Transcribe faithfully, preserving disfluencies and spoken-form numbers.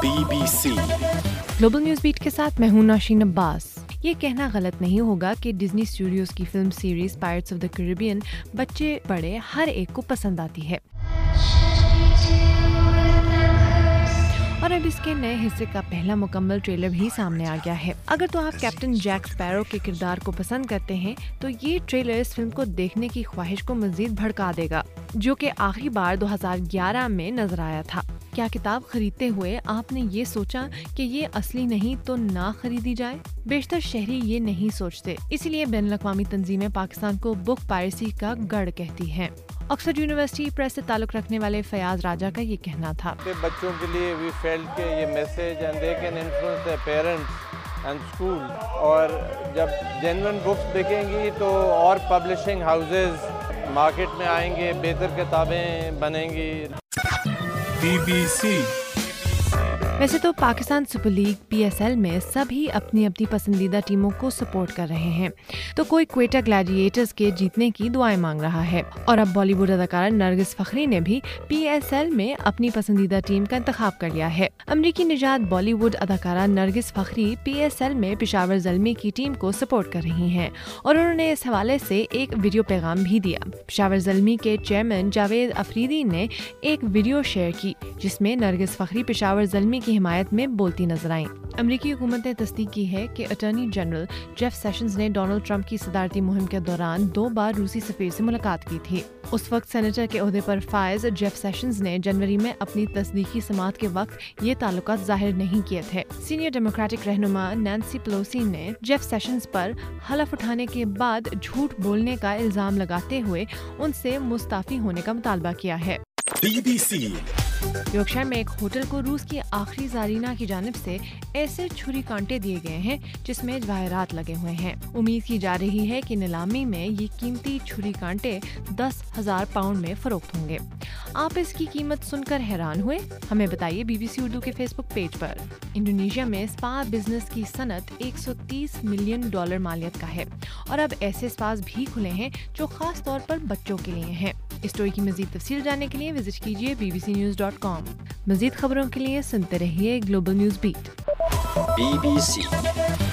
Be B C global news beat کے ساتھ میں ہوں نوشین عباس۔ یہ کہنا غلط نہیں ہوگا کہ ڈزنی اسٹوڈیوز کی film series pirates of the Caribbean بچے بڑے ہر ایک کو پسند آتی ہے، اور اب اس کے نئے حصے کا پہلا مکمل ٹریلر بھی سامنے آ گیا ہے۔ اگر تو آپ کیپٹن جیک اسپیرو کے کردار کو پسند کرتے ہیں تو یہ ٹریلر اس فلم کو دیکھنے کی خواہش کو مزید بھڑکا دے گا، جو کہ آخری بار دو ہزار گیارہ میں نظر آیا تھا۔ کیا کتاب خریدتے ہوئے آپ نے یہ سوچا کہ یہ اصلی نہیں تو نہ خریدی جائے؟ بیشتر شہری یہ نہیں سوچتے، اسی لیے بین الاقوامی تنظیمیں پاکستان کو بک پائرسی کا گڑھ کہتی ہیں۔ آکسفورڈ یونیورسٹی پریس سے تعلق رکھنے والے فیاض راجہ کا یہ کہنا تھا کہ بچوں کے لیے وی فیلڈ کے یہ message and they can influence their parents and school, اور جب جینوئن بکس بکیں گی تو اور پبلشنگ ہاؤسز مارکیٹ میں آئیں گے، بہتر کتابیں بنیں گی۔ بی بی سی ویسے تو Pakistan super league P S L میں سبھی اپنی اپنی پسندیدہ ٹیموں کو سپورٹ کر رہے ہیں، تو کوئی کوئٹہ گلیڈیٹرز کے جیتنے کی دعائیں مانگ رہا ہے، اور اب بالی ووڈ اداکارہ نرگس فخری نے بھی پی ایس ایل میں اپنی پسندیدہ ٹیم کا انتخاب کر لیا ہے۔ امریکی نژاد بالی ووڈ اداکارہ نرگس فخری پی ایس ایل میں پشاور زلمی کی ٹیم کو سپورٹ کر رہی ہیں، اور انہوں نے اس حوالے سے ایک ویڈیو پیغام بھی دیا۔ پشاور زلمی کے چیئرمین جاوید افریدی نے ایک ویڈیو شیئر کی جس میں نرگس فخری پشاور زلمی کی حمایت میں بولتی نظر آئیں۔ امریکی حکومت نے تصدیق کی ہے کہ اٹارنی جنرل جیف سیشنز نے ڈونلڈ ٹرمپ کی صدارتی مہم کے دوران دو بار روسی سفیر سے ملاقات کی تھی۔ اس وقت سینیٹر کے عہدے پر فائز جیف سیشنز نے جنوری میں اپنی تصدیقی سماعت کے وقت یہ تعلقات ظاہر نہیں کیے تھے۔ سینئر ڈیموکریٹک رہنما نینسی پلوسی نے جیف سیشنز پر حلف اٹھانے کے بعد جھوٹ بولنے کا الزام لگاتے ہوئے ان سے مستعفی ہونے کا مطالبہ کیا ہے۔ بی بی سی یورکشائر میں ایک ہوٹل کو روس کی آخری زائرینہ کی جانب سے ایسے چھری کانٹے دیے گئے ہیں جس میں جواہرات لگے ہوئے ہیں۔ امید کی جا رہی ہے کہ نیلامی میں یہ قیمتی چھری کانٹے دس ہزار پاؤنڈ میں فروخت ہوں گے۔ آپ اس کی قیمت سن کر حیران ہوئے؟ ہمیں بتائیے بی بی سی اردو کے فیس بک پیج پر۔ انڈونیشیا میں اسپا بزنس کی صنعت ایک سو تیس ملین ڈالر مالیت کا ہے، اور اب ایسے اسپاز بھی کھلے ہیں جو خاص طور پر بچوں کے لیے ہیں۔ اس اسٹوری کی مزید تفصیل جاننے کے لیے وزٹ کیجیے B B C news dot com. مزید خبروں کے لیے سنتے رہیے global news beat. B B سی